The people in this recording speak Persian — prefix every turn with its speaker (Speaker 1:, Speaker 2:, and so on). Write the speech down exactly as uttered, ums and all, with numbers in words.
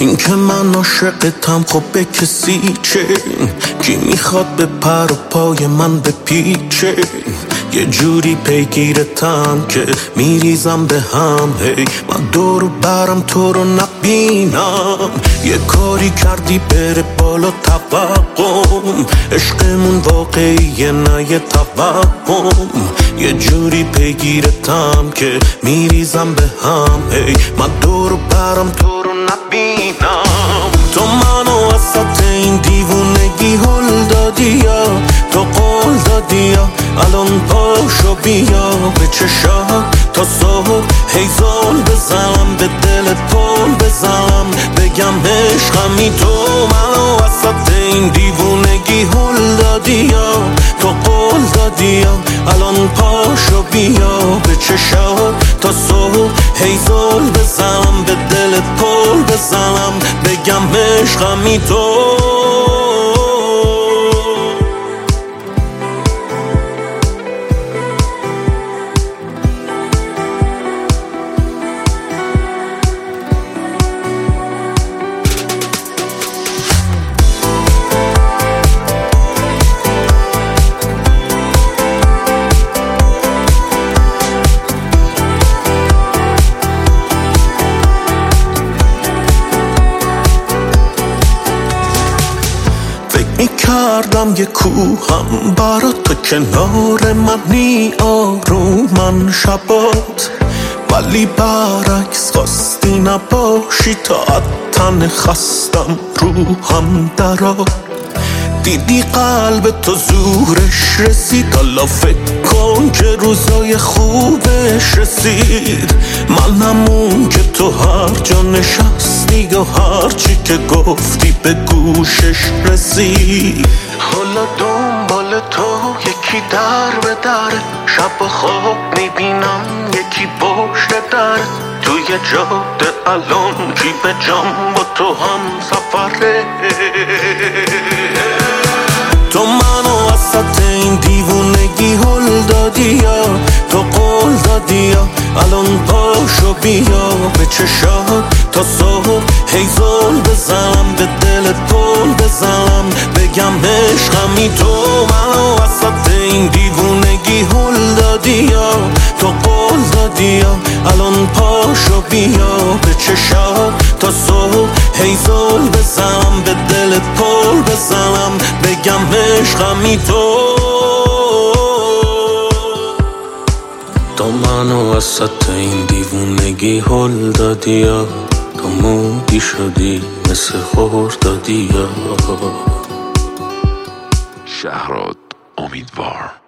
Speaker 1: این که من عاشقتم خب به کسی چه؟ کی میخواد به پر و پای من بپیچه؟ یه جوری پیگیرتم که میریزم به هم. هی من دور برم تو رو نبینم. یه کاری کردی بره بالا توقم. عشقمون واقعیه نه یه توهم. یه جوری پیگیرتم که میریزم به هم. هی من دور برم تو رو نبینم. تو منو وسط این دیوونگی هل دادی یا تو قول دادی یا الان پاشو بیا به چشات تا صبح هی زل بزنم به دل پل بزنم بگم عشقمی. تو منو وسط این دیوونگی هل دادی یا تو قول دادی یا الان پاشو بیا به چشات تا صبح هی زل بزنم به دل پل بزنم بگم عشقمی. تو میکردم یه کوهم برا تو کنار منی آرومن شبات، ولی برعکس خواستی نباشی تا تن خستم روحم درات. دیدی قلب تو زورش رسید، حالا فکر کن که روزای خوبش رسید. منم اون که تو هر جا نشستی و هر چی که گفتی به گوشش رسید. حالا دنبال تو یکی در به در، شب و خواب میبینم یکی پشت در. توی جاده الان کی به جام با تو هم سفره. تو منو وسط این دیوونگی هل دادی یا تو قول دادی یا الان پاشو بیا به چشات تا صبح هی زل بزنم به دل پل بزنم بگم عشقمی. تو منو وسط این دیوونگی هل دادی یا تو قول دادی یا الان پاشو بیا به چشات تا صبح هی زل بزنم به دل پل بزنم بگم عشقمی. تو تو منو وسط این دیوونگی هل دادی یا تو مودی شدی مثل خردادی یا.
Speaker 2: شهراد امیدوار.